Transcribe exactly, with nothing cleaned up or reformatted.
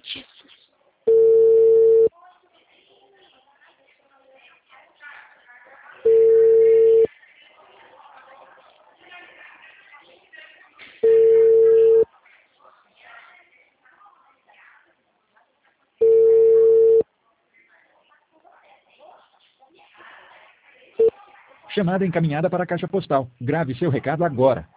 Jesus. Chamada encaminhada para a caixa postal. Grave seu recado agora.